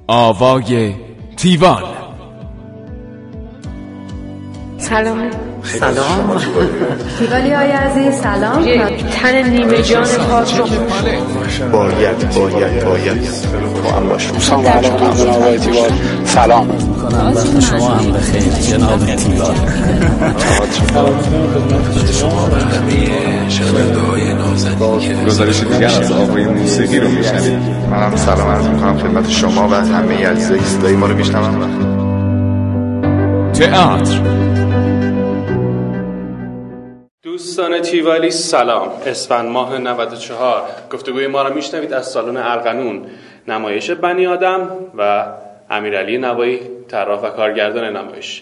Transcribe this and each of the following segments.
آوای تیوان. سلام. تیوالی های عزیز سلام. یک تن نیمه جان پاک رو باید با هم باشم. سلام میکنم وقت شما هم بخیر جناب تیوان. گزارش دیگر از آوای موسیقی رو میشنید. منم سلام عرض میکنم خدمت شما و همه عزیزایی که صدای ما رو میشنون. تئاتر. دوستان تیوالی سلام. اسفند ماه 94 گفتگوی ما را میشنوید از سالن ارغنون، نمایش بنی آدم و امیرعلی نوایی طراح و کارگردان نمایش.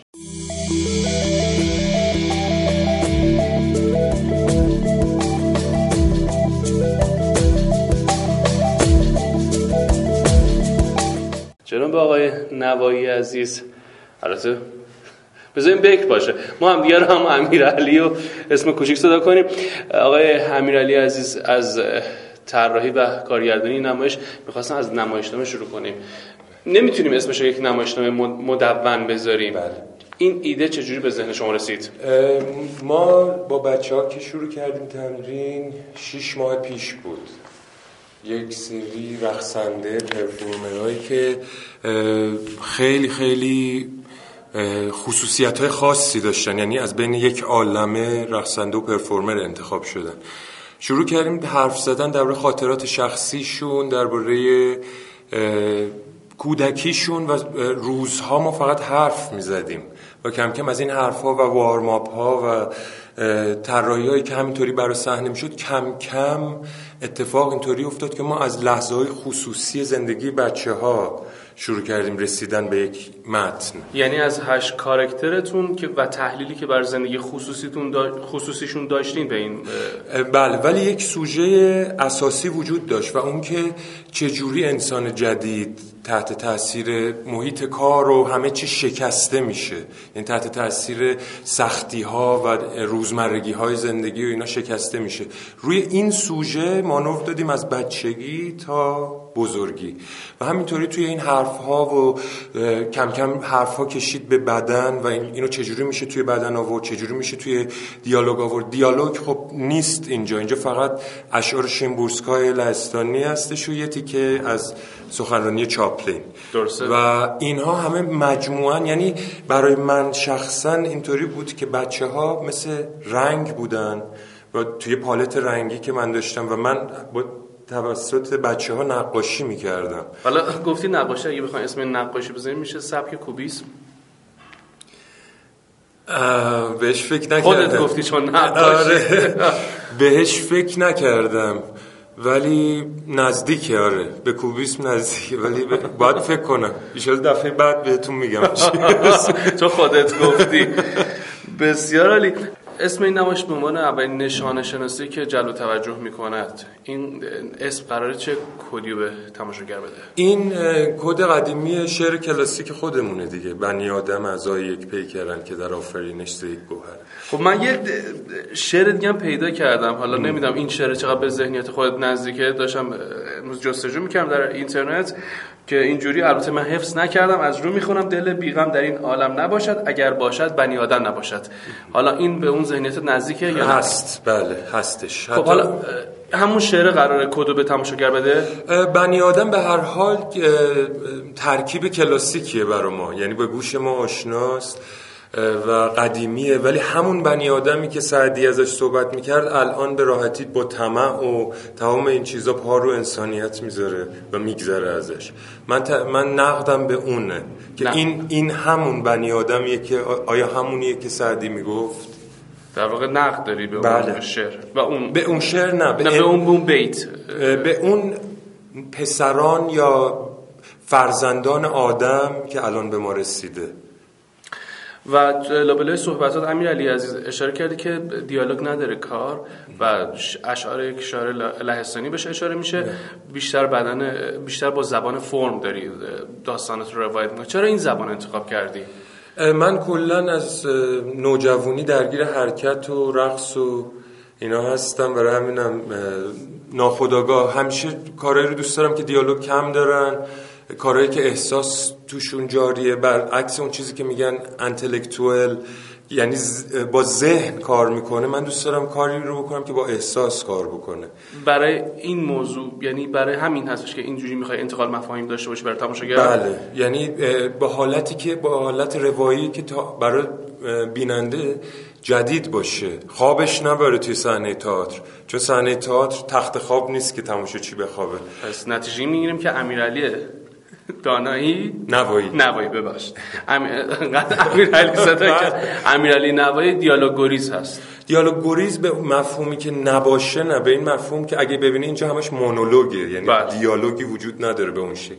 جناب آقای نوایی عزیز، البته بذاریم بک باشه، ما هم دیگه رو هم امیرعلی و اسم کوچیک صدا کنیم. آقای امیرعلی عزیز، از طراحی و کارگردانی نمایش می‌خواستم از نمایشنامه شروع کنیم. نمیتونیم اسمش رو یک نمایشنامه مدون بذاریم. بله. این ایده چجوری به ذهن شما رسید؟ ما با بچه‌ها که شروع کردیم تمرین 6 ماه پیش بود. یک سری رقصنده پرفورمرهایی که خیلی خیلی خصوصیت‌های خاصی داشتن، یعنی از بین یک عالمه رقصنده و پرفورمر انتخاب شدن. شروع کردیم حرف زدن درباره خاطرات شخصیشون، درباره کودکیشون و روزها ما فقط حرف می‌زدیم و کم کم از این حرف‌ها و وارماپ‌ها و طراحی‌هایی که همینطوری برای صحنه می‌شد کم کم اتفاق اینطوری افتاد که ما از لحظه‌های خصوصی زندگی بچه‌ها شروع کردیم رسیدن به یک متن. یعنی از 8 کاراکترتون که و تحلیلی که بر زندگی خصوصیشون داشتین به این بله، ولی یک سوژه اساسی وجود داشت و اون که چجوری انسان جدید تحت تاثیر محیط کار و همه چی شکسته میشه، یعنی تحت تاثیر سختی ها و روزمرگی های زندگی و اینا شکسته میشه. روی این سوژه مانور دادیم از بچگی تا بزرگی و همینطوری توی این حرف ها و کم کم حرف ها کشید به بدن و اینو چجوری میشه توی بدن آورد، چجوری میشه توی دیالوگ آورد. دیالوگ خب نیست اینجا فقط اشعار شیمبورسکای لهستانی هستش و یه تیکه از سخنرانی چاپلین. درسته. و اینها همه مجموعاً، یعنی برای من شخصاً اینطوری بود که بچه ها مثل رنگ بودن و توی پالت رنگی که من داشتم و من با توسط بچه ها نقاشی میکردم. حالا گفتی نقاشی، اگه بخوایم اسم نقاشی بزنیم میشه سبک کوبیسم؟ بهش فکر نکردم. خودت گفتی چون نقاشی. آره. بهش فکر نکردم ولی نزدیکه. آره، به کوبیسم نزدیکه ولی باید فکر کنم. ایشالا دفعه بعد بهتون میگم. تو خودت گفتی. بسیار عالی. اسم این نمایش به عنوان اولین نشانه شناسی که جلب توجه میکند، این اسم قراره چه کدی به تماشاگر بده؟ این کد قدیمی شعر کلاسیک خودمونه دیگه. بنی آدم اعضای یک پیکرن که در آفرینش ز یک گوهر. خب من یه شعر دیگه هم پیدا کردم، حالا نمیدونم این شعر چقدر به ذهنیت خودت نزدیکه. داشتم امروز جستجو میکردم در اینترنت که اینجوری، البته من حفظ نکردم، از رو میخونم: دل بیغم در این عالم نباشد، اگر باشد بنی آدم نباشد. حالا این به اون ذهنیت نزدیکه یا هست؟ بله هستش. خب حالا همون شعر قراره کدو به تماشاگر بده. بنی آدم به هر حال ترکیب کلاسیکیه برای ما، یعنی به گوش ما آشناست و قدیمیه، ولی همون بنی آدمی که سعدی ازش صحبت میکرد الان به راحتی با طمع و تمام این چیزا پا رو انسانیت میذاره و میگذره ازش. من نقدم به اونه که این همون بنی آدمیه که آیا همونیه که سعدی میگفت؟ در واقع نقد داری به اون شعر و اون به اون شعر نه به اون بیت، به اون پسران یا فرزندان آدم که الان به ما رسیده. و لابلای صحبتات امیرعلی عزیز اشاره کردی که دیالوگ نداره کار و اشعار یک شاعر لهستانی بهش اشاره میشه. بیشتر با زبان فرم داری داستانت رو روایت میکنی. چرا این زبان انتخاب کردی؟ من کلن از نوجوانی درگیر حرکت و رقص و اینا هستم، برای همینم ناخودآگاه همیشه کارهایی رو دوست دارم که دیالوگ کم دارن کارهایی که احساس توشون جاریه، برعکس اون چیزی که میگن انتלקچوال، یعنی با ذهن کار میکنه. من دوست دارم کاری رو بکنم که با احساس کار بکنه. برای این موضوع، یعنی برای همین هستش که اینجوری میخوای انتقال مفاهیم داشته باشی برای تماشاگر؟ بله، یعنی با حالتی که با حالت روایی که برای بیننده جدید باشه، خوابش نبره توی صحنه تئاتر، چون صحنه تئاتر تخت خواب نیست که تماشاچی بخوابه. پس نتیجه میگیریم که امیرعلی دانایی نوایی ببخشید امیرعلی صدا که امیرعلی نوایی دیالوگ گریز هست. دیالوگ گریز به مفهومی که نباشه، نه به این مفهوم که اگه ببینی اینجا همش مونولوگه، یعنی دیالوگی وجود نداره به اون شکل.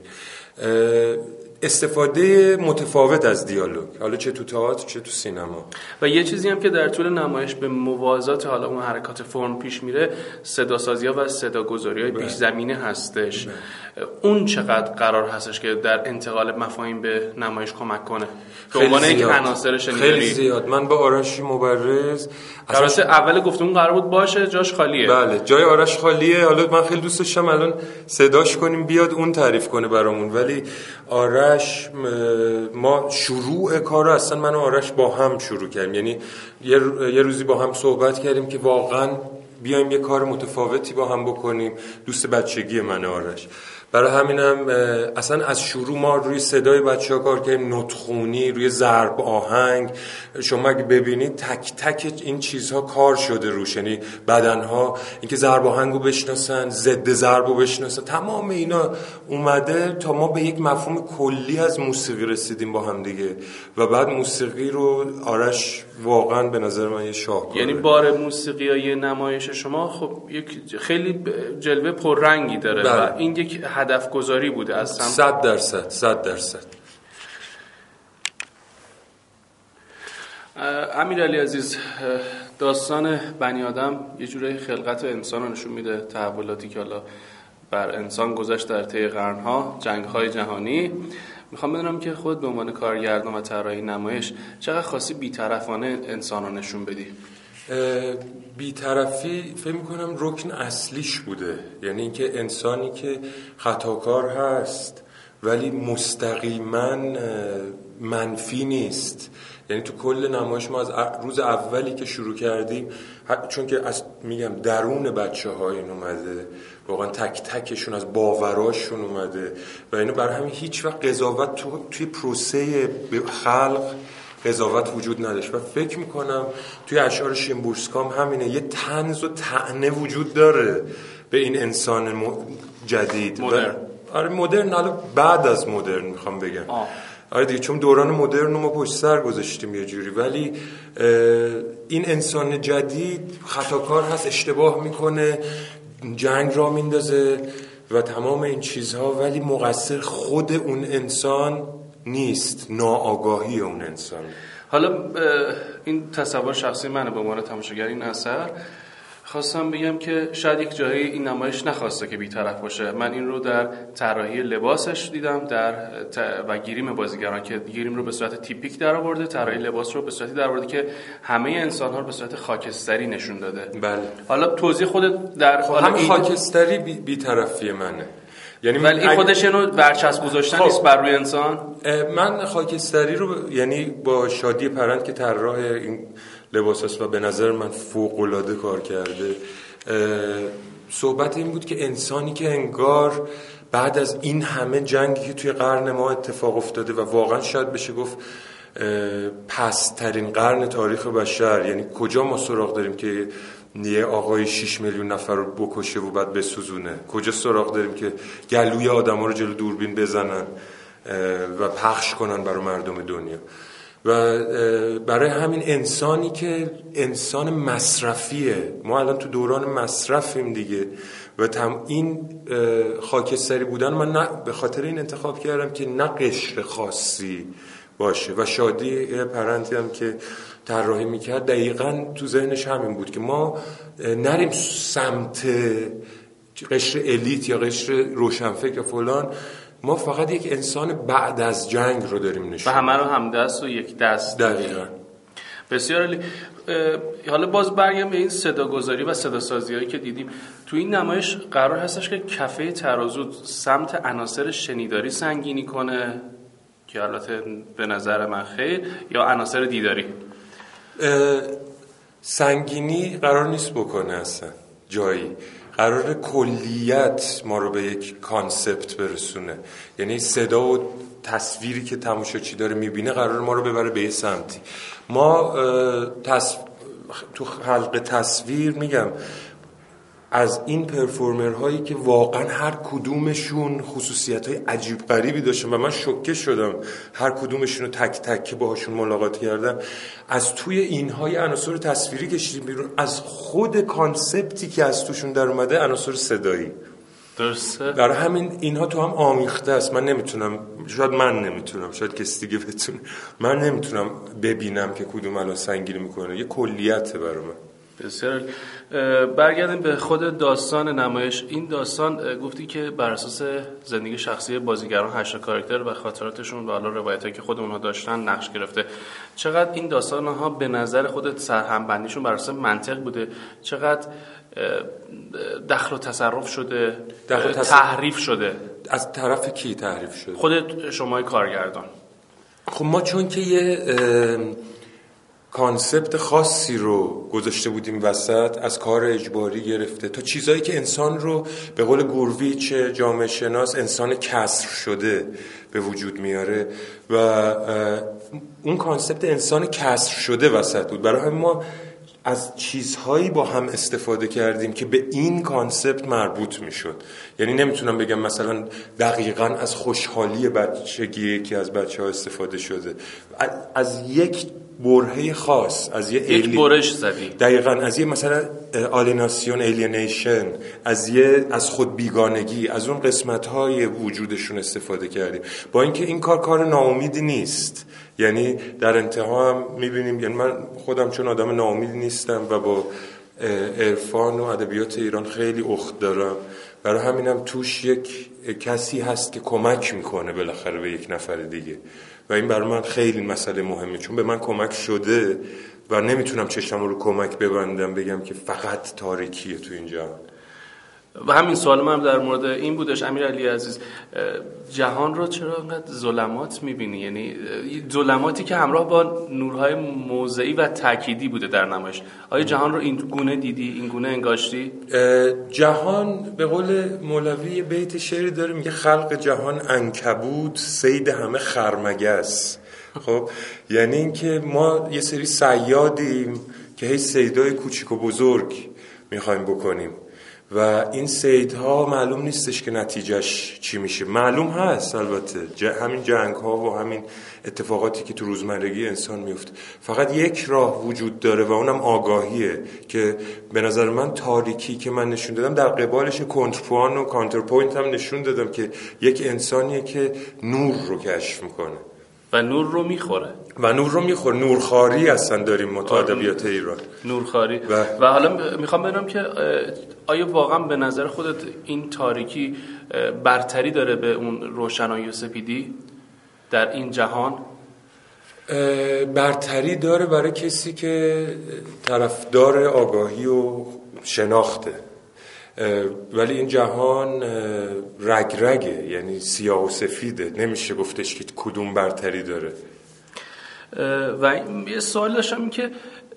استفاده متفاوت از دیالوگ، حالا چه تو تئاتر چه تو سینما. و یه چیزی هم که در طول نمایش به موازات حالا اون حرکات فرم پیش میره، صدا سازی‌ها و صداگذاری‌های پیش زمینه هستش. اون چقدر قرار هستش که در انتقال مفاهیم به نمایش کمک کنه به عنوان یک عناصر شنیداری؟ خیلی زیاد. من با آرش مبرز اصلا اول گفتمون قرار بود باشه، جاش خالیه. بله، جای آرش خالیه. حالا من خیلی دوست داشتم الان صداش کنیم بیاد اون تعریف کنه برامون، ولی آرش، ما شروع کارو اصلا من و آرش با هم شروع کردیم. یعنی یه روزی با هم صحبت کردیم که واقعا بیایم یه کار متفاوتی با هم بکنیم. دوست بچگی من آرش، برای همینم اصلا از شروع ما روی صدای بچه‌ها کار کردیم، نطخونی، روی ضرب آهنگ. شما اگه ببینید تک تک این چیزها کار شده روش، یعنی بدنها، اینکه ضرب آهنگو بشناسن، ضد ضربو بشناسن، تمام اینا اومده تا ما به یک مفهوم کلی از موسیقی رسیدیم با هم دیگه. و بعد موسیقی رو آرش واقعا به نظر من یه شاهکاره. یعنی بار موسیقیای نمایش شما خب یک خیلی جلوه پررنگی داره. بله. و این یک هدف گذاری بوده از سمت 100%. امیرعلی عزیز، داستان بنی آدم یه جوری خلقت انسان رو نشون میده، تحولاتی که حالا بر انسان گذشت در طی قرنها، جنگ‌های جهانی. میخوام بدونم که خود به عنوان کارگردان و طراح نمایش چقدر خواستی بی‌طرفانه انسان رو نشون بدی؟ بی‌طرفی فکر می‌کنم رکن اصلیش بوده، یعنی اینکه انسانی که خطاکار هست ولی مستقیما منفی نیست. یعنی تو کل نمایش ما از روز اولی که شروع کردیم، چون که از میگم درون بچه‌ها این اومده، واقعا تک تکشون از باوراشون اومده و اینو برای همین هیچ وقت قضاوت توی پروسه خلق قضاوت وجود نداشت. و فکر میکنم توی اشعار شیمبورسکام همینه، یه طنز و طعنه وجود داره به این انسان جدید، مدرن. آره مدرن، حالا بعد از مدرن میخوام بگم. آره دیگه، چون دوران مدرن رو ما پشت سر گذاشتیم یه جوری، ولی این انسان جدید خطاکار هست، اشتباه میکنه، جنگ را میندازه و تمام این چیزها، ولی مقصر خود اون انسان نیست، ناآگاهی اون انسان. حالا این تصور شخصی منه به عنوان تماشاگر این اثر. خواستم بگم که شاید یک جایی این نمایش نخواسته که بی‌طرف باشه. من این رو در طراحی لباسش دیدم، و گریم بازیگران که گریم رو به صورت تیپیک در آورده، طراحی لباس رو به صورتی در آورده که همه انسان‌ها رو به صورت خاکستری نشون داده. بله. حالا توضیح خودت در همین خاکستری بی‌طرفی منه. یعنی ولی این خودش اینو برچسب گذاشتن نیست بر روی انسان. من خاکستری رو یعنی با شادی پرند که طراح این لباس است و به نظر من فوق‌العاده کار کرده، صحبت این بود که انسانی که انگار بعد از این همه جنگی که توی قرن ما اتفاق افتاده و واقعا شاید بشه گفت پست‌ترین قرن تاریخ بشر، یعنی کجا ما سراغ داریم که یه آقای 6 میلیون نفر رو بکشه و بعد بسوزونه؟ کجا سراغ داریم که گلوی آدم‌ها رو جلو دوربین بزنن و پخش کنن برای مردم دنیا؟ و برای همین انسانی که انسان مصرفیه، ما الان تو دوران مصرفیم دیگه، و این خاکستری بودن من به خاطر این انتخاب کردم که نه قشر خاصی باشه. و شادی پرندی هم که طراحی میکرد دقیقاً تو ذهنش همین بود که ما نریم سمت قشر الیت یا قشر روشنفکر فلان، ما فقط یک انسان بعد از جنگ رو داریم نشون، و همه رو همدست و یک دست. دقیقاً. بسیار عالی. حالا باز برگردیم به این صداگذاری و صداسازی‌هایی که دیدیم تو این نمایش. قرار هستش که کفه ترازو سمت عناصر شنیداری سنگینی کنه که البته به نظر من خیر، یا عناصر دیداری؟ سنگینی قرار نیست بکنه اصلا جایی. قرار کلیت ما رو به یک کانسپت برسونه، یعنی صدا و تصویری که تماشاچی داره میبینه قرار ما رو ببره به یه سمتی. ما تو خلق تصویر میگم از این پرفورمرهایی که واقعا هر کدومشون خصوصیت‌های عجیب غریبی داشتن و من شوکه شدم هر کدومشون رو تک تک که باهاشون ملاقات کردم، از توی اینهای عناصر تصویری کشیدیم بیرون، از خود کانسپتی که از توشون در اومده عناصر صدایی. درسته. برای همین اینها تو هم آمیخته است. من نمیتونم، شاید کسی دیگه بتونه، من نمیتونم ببینم که کدوم الان سنگینی میکنه. یه کلیته برای من. بسیار. برگردیم به خود داستان نمایش. این داستان گفتی که بر اساس زندگی شخصی بازیگران 8 کاراکتر و خاطراتشون و حالا روایتایی که خود اونها داشتن نقش گرفته. چقدر این داستان‌ها به نظر خودت سرهمبندیشون بر اساس منطق بوده؟ چقدر دخل و تصرف شده؟ تحریف شده؟ از طرف کی تحریف شده؟ خودت، شمای کارگردان. خب ما چون که یه کانسپت خاصی رو گذاشته بودیم وسط، از کار اجباری گرفته تا چیزایی که انسان رو به قول گورویچ جامعه شناس انسان کسر شده به وجود میاره و اون کانسپت انسان کسر شده وسط بود. برای همین ما از چیزهایی با هم استفاده کردیم که به این کانسپت مربوط میشد. یعنی نمیتونم بگم مثلا دقیقاً از خوشحالی بچگی یکی از بچه‌ها استفاده شده، از یک برهه خاص، از یک برش زدی دقیقاً، از یه مثلا الینیشن، از خود بیگانگی، از اون قسمت‌های وجودشون استفاده کردیم. با اینکه این کار ناامیدی نیست، یعنی در انتها هم می‌بینیم، یعنی من خودم چون آدم ناامیدی نیستم و با عرفان و ادبیات ایران خیلی اخت دارم، برای همینم توش یک کسی هست که کمک میکنه بالاخره به یک نفر دیگه و این برای من خیلی مسئله مهمه، چون به من کمک شده و نمیتونم چشمم رو کمک ببندم بگم که فقط تاریکیه تو این جهان. و همین سوال من در مورد این بودش امیرعلی عزیز، جهان رو چرا انقدر ظلمات میبینی؟ یعنی ظلماتی که همراه با نورهای موضعی و تأکیدی بوده در نمایش. آیا جهان رو این گونه دیدی، این گونه انگاشتی؟ جهان به قول مولوی بیت شعری داره میگه خلق جهان عنکبوت صید همه خرمگس. خب یعنی اینکه ما یه سری صیادیم که هی صیدای کوچیک و بزرگ میخوایم بکنیم و این صیدها معلوم نیستش که نتیجهش چی میشه. معلوم هست البته همین جنگ ها و همین اتفاقاتی که تو روزمرگی انسان میفته، فقط یک راه وجود داره و اونم آگاهیه که به نظر من تاریکی که من نشون دادم در قبالش کنترپوان و کانترپوینت هم نشون دادم که یک انسانیه که نور رو کشف میکنه و نور رو میخوره نورخواری هستن داریم ما تو ادبیات ایران، نورخواری. و حالا میخوام بدونم که آیا واقعا به نظر خودت این تاریکی برتری داره به اون روشنایی و سپیدی در این جهان؟ برتری داره برای کسی که طرفدار آگاهی و شناخته، ولی این جهان رگرگه، یعنی سیاه و سفیده، نمیشه گفتش که کدوم برتری داره. و یه سوال داشتم که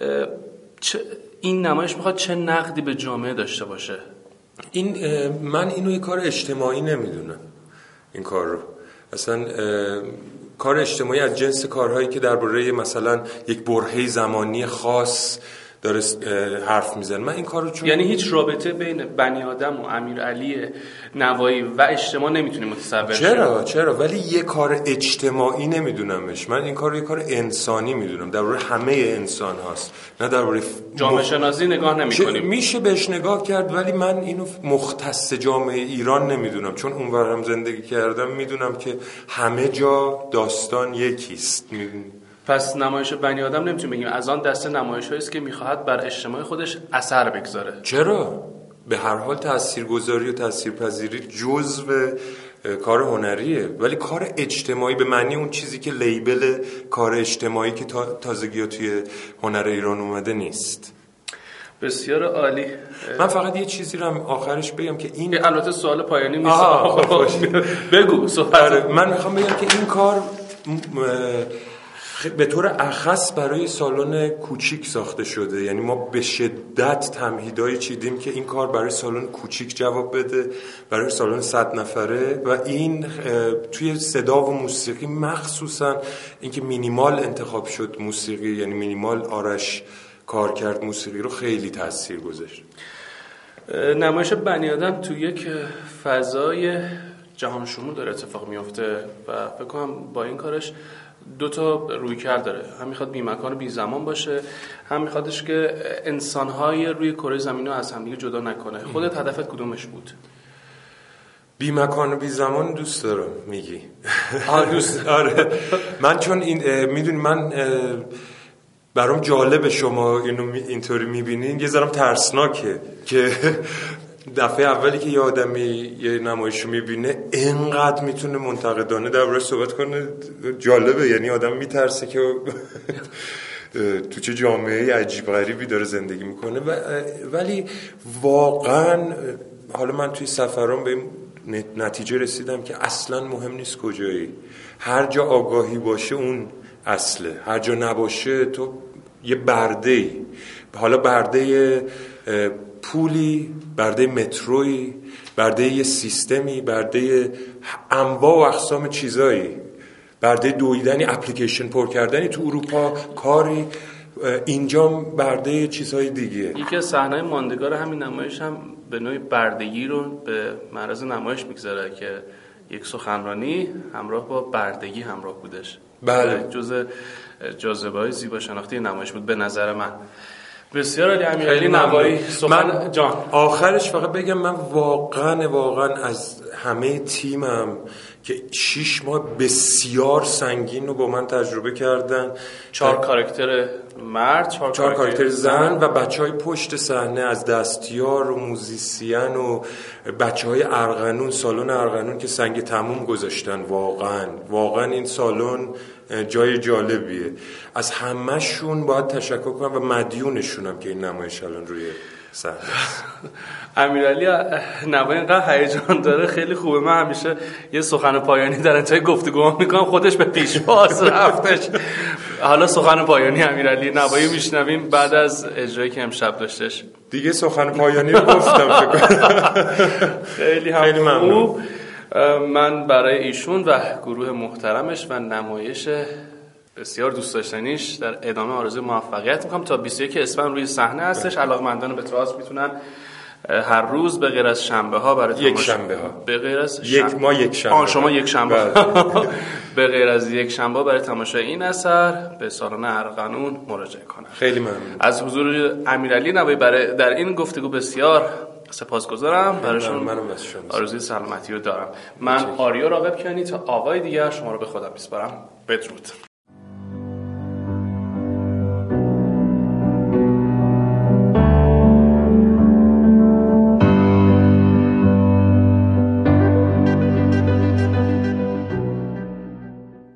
این نمایش میخواد چه نقدی به جامعه داشته باشه؟ من اینو یه کار اجتماعی نمیدونم. این کار رو اصلا کار اجتماعی از جنس کارهایی که درباره مثلا یک برهه زمانی خاص داره حرف میزنه. من این کارو چون یعنی هیچ رابطه بین بنی آدم و امیرعلی نوایی و اجتماع نمیتونیم متصور شیم. چرا ولی یه کار اجتماعی نمیدونمش. من این کارو یه کار انسانی میدونم، درباره همه انسان هاست، نه درباره جامعه شناسی نگاه نمیکنیم. میشه بهش نگاه کرد ولی من اینو مختص جامعه ایران نمیدونم، چون اونورم زندگی کردم میدونم که همه جا داستان یکیست. پس نمایش بنی آدم نمیتونیم بگیم از آن دسته نمایش‌هایی است که میخواهد بر اجتماع خودش اثر بگذاره. چرا؟ به هر حال تاثیرگذاری و تاثیرپذیری جزو کار هنریه، ولی کار اجتماعی به معنی اون چیزی که لیبل کار اجتماعی که تازگی توی هنر ایران اومده نیست. بسیار عالی. من فقط یه چیزی رو هم آخرش بگم که این البته سوال پایانی نیست. بگو صحبت. من میخوام بگم که این کار به طور اخص برای سالن کوچیک ساخته شده، یعنی ما به شدت تمهیدای چیدیم که این کار برای سالن کوچیک جواب بده، برای سالن 100 نفره، و این توی صدا و موسیقی مخصوصا اینکه مینیمال انتخاب شد موسیقی، یعنی مینیمال آرش کار کرد موسیقی رو، خیلی تاثیر گذاشت. نمایش بنی آدم تو یک فضای جهان شمول داره اتفاق میفته و فکر کنم با این کارش دو تا رویکرد داره. هم میخواد بی مکان و بی زمان باشه، هم میخوادش که انسانهای روی کره زمین رو از همدیگه جدا نکنه. خودت هدفت کدومش بود؟ بی مکان و بی زمان دوست دارم میگی. دوست آره. من چون این میدونی من برام جالب شما اینو اینطوری میبینین، یه ذرم ترسناکه که دفعه اولی که یه آدمی یه نمایش میبینه اینقدر میتونه منتقدانه دربارش صحبت کنه. جالبه، یعنی آدم میترسه که تو چه جامعه عجیب غریبی داره زندگی میکنه. ولی واقعا حالا من توی سفرام به نتیجه رسیدم که اصلا مهم نیست کجایی، هر جا آگاهی باشه اون اصله، هر جا نباشه تو یه برده‌ای، حالا برده پولی، برده مترویی، برده یه سیستمی، برده انواع و اقسام چیزایی، برده دویدنی، اپلیکیشن پر کردنی تو اروپا کاری، اینجا برده چیزهای دیگه. یکی از صحنه‌های ماندگار همین نمایش هم به نوعی بردگی رو به معرض نمایش میگذاره که یک سخنرانی همراه با بردگی همراه بودش. بله، جزء جاذبه‌های زیبا شناختی نمایش بود به نظر من. بسیار عالی امیرعلی نوایی. من جان آخرش فقط بگم من واقعا از همه تیمم که 6 ماه بسیار سنگین رو با من تجربه کردن، 4 کاراکتر مرد، 4 کاراکتر زن و بچهای پشت صحنه، از دستیار و موزیسین و بچهای ارغنون، سالن ارغنون که سنگ تموم گذاشتن. واقعا این سالن جای جالبیه. از همه‌شون باید تشکر کنم و مدیونشونم که این نمایش الان روی صحنه است. امیرعلی نوایی اینقدر هیجان داره، خیلی خوبه. من همیشه یه سخن پایانی در انتهای گفتگو میکنم، خودش به پیشواز رفتش. حالا سخن پایانی امیرعلی نوایی میشنویم بعد از اجرایی که امشب داشتش. دیگه سخن پایانی رو گفتم فکر کنم. خیلی ممنون. من برای ایشون و گروه محترمش و نمایش بسیار دوست داشتنیش در ادامه آرزوی موفقیت میکنم. تا 21 اسفند روی صحنه هستش. علاقمندان به تئاتر میتونن هر روز به غیر از شنبه ها برای یک شنبه ها به غیر از ما یک شنبه شما یک شنبه به غیر از یک شنبه برای تماشای این اثر به سالن ارغنون مراجعه کنن. خیلی ممنون از حضور امیرعلی نوایی برای در این گفتگو بسیار سپاسگزارم. براشون آرزوی سلامتی رو دارم. من آریا راغب کنی تا آقای دیگر شما رو به خودم میسپارم. بدرود.